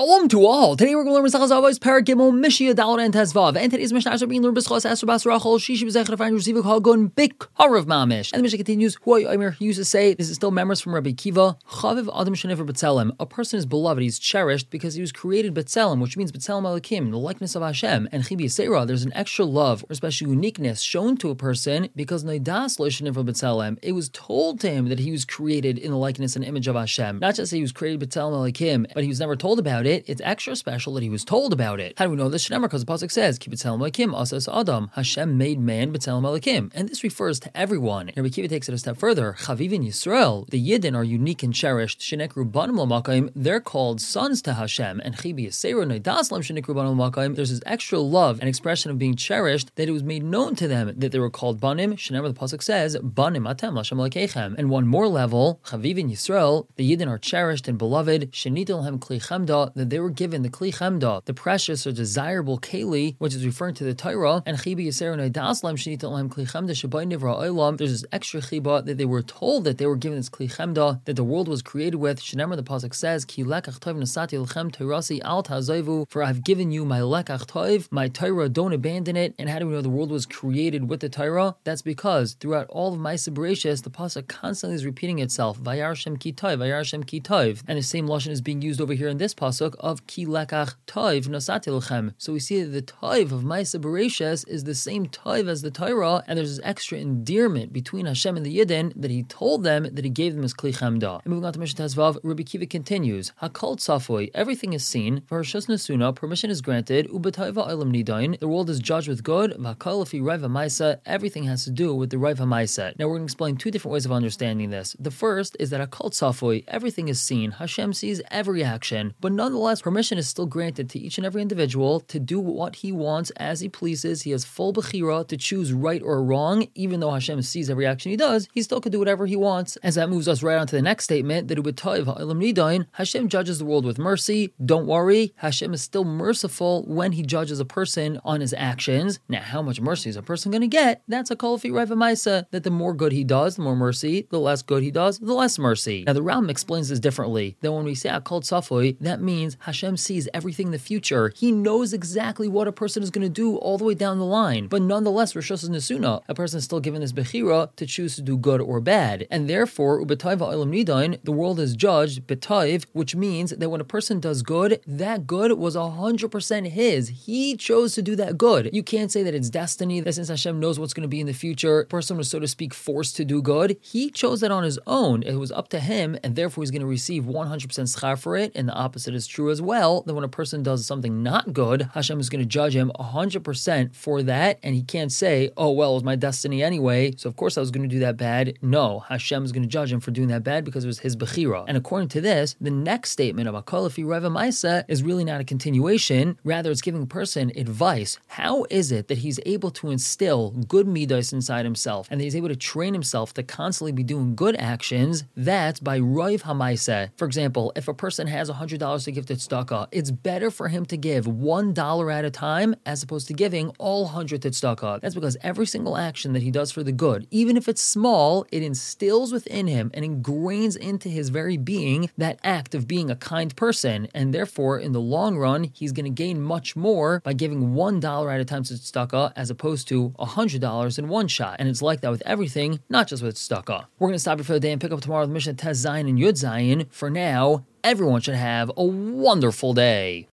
Shalom to all. Today we're going to learn Masechas Avos Perek Gimel Mishia Daled and Tezvav. And today's Mishnah is being learned B'schos Esther Bas Rachel Shishi B'zechar Find Receiving Hagun Big Harav Mamish. And the Mishnah continues. Hu Omer used to say, this is still memories from Rabbi Kiva. Chaviv Adam Shenifer B'Tselem. A person is beloved, he's cherished because he was created B'Tselem, which means B'Tselem Elokim, the likeness of Hashem. And Chibi Yisera, there's an extra love or special uniqueness shown to a person because Noidas Lo Shenifer B'Tselem. It was told to him that he was created in the likeness and image of Hashem. Not just that he was created B'Tselem Elokim, but he was never told about it. It's extra special that he was told about it. How do we know this? Because the pasuk says, "Ki b'tzelem Elokim asas Adam." Hashem made man b'tzelem Elokim, and this refers to everyone. Rabbi Kiva takes it a step further. Chavivin Yisrael, the Yidden are unique and cherished. Shenekru banim l'makayim, they're called sons to Hashem. And Chibi Yisera Noidas Lam Shenekru banim l'makayim. There's this extra love and expression of being cherished that it was made known to them that they were called banim. Shenemar, the pasuk says, "Banim atem l'Hashem Elokeichem." And one more level, Chavivin Yisrael, the Yidden are cherished and beloved. Shenitel hem kli chemda, that they were given the kli chemda, the precious or desirable keli, which is referring to the Torah, and chibi yisera noidas lam shenitel hem kli chemda shabay nivra olam. There's this extra chiba that they were told that they were given this kli chemda that the world was created with. Shenemar, the pasuk says, ki lekach tov nasati lechem teirasi al tazovu, for I've given you my lekach tov, my Torah, don't abandon it. And how do we know the world was created with the Torah? That's because throughout all of Ma'aseh Bereshis, the pasuk constantly is repeating itself, vayar Hashem ki tov, vayar Hashem ki tov, and the same lashon is being used over here in this pasuk of ki lekach tov nasati lechem. So we see that the tov of Ma'aseh Bereshis is the same tov as the Torah, and there's this extra endearment between Hashem and the Yidden that He told them that He gave them as kli chemda. And moving on to Mishnah Tezvav, Rabbi Kiva continues, hakol tzafoi, everything is seen, v'harshus nesuna, permission is granted, ubetayva olam nidain, the world is judged with good, v'hakol lefi raiv ha'maisa, everything has to do with the raiv ha'maisa. Now we're going to explain two different ways of understanding this. The first is that hakol tzafoi, everything is seen, Hashem sees every action, but nonetheless permission is still granted to each and every individual to do what he wants as he pleases. He has full bechira to choose right or wrong. Even though Hashem sees every action he does, he still can do whatever he wants. As that moves us right on to the next statement, that Hashem judges the world with mercy. Don't worry, Hashem is still merciful when He judges a person on his actions. Now, how much mercy is a person going to get? That's a kol lefi raiv ha'maisa, that the more good he does, the more mercy, the less good he does, the less mercy. Now, the Rambam explains this differently. That when we say akol tzafoi, that means Hashem sees everything in the future. He knows exactly what a person is going to do all the way down the line. But nonetheless, Rishos Nesuna, a person is still given this bechira to choose to do good or bad. And therefore, ubetayv ha'olam nidain, the world is judged betayv, which means that when a person does good, that good was 100% his. He chose to do that good. You can't say that it's destiny, that since Hashem knows what's going to be in the future, a person was, so to speak, forced to do good. He chose that on his own. It was up to him, and therefore he's going to receive 100% schar for it. And the opposite is true as well, that when a person does something not good, Hashem is going to judge him 100% for that, and he can't say, oh, well, it was my destiny anyway, so of course I was going to do that bad. No, Hashem is going to judge him for doing that bad because it was his bechira. And according to this, the next statement of hakol lefi raiv ha'maisa is really not a continuation, rather it's giving a person advice. How is it that he's able to instill good midas inside himself, and that he's able to train himself to constantly be doing good actions? That's by raiv ha'maisa. For example, if a person has $100 to give to tzedakah, it's better for him to give $1 at a time as opposed to giving all 100 to tzedakah. That's because every single action that he does for the good, even if it's small, it instills within him and ingrains into his very being that act of being a kind person, and therefore in the long run he's going to gain much more by giving $1 at a time to tzedakah as opposed to $100 in one shot. And it's like that with everything, not just with tzedakah. We're going to stop here for the day and pick up tomorrow with Mishnah Tez Zayin and Yud Zayin. For now, everyone should have a wonderful day.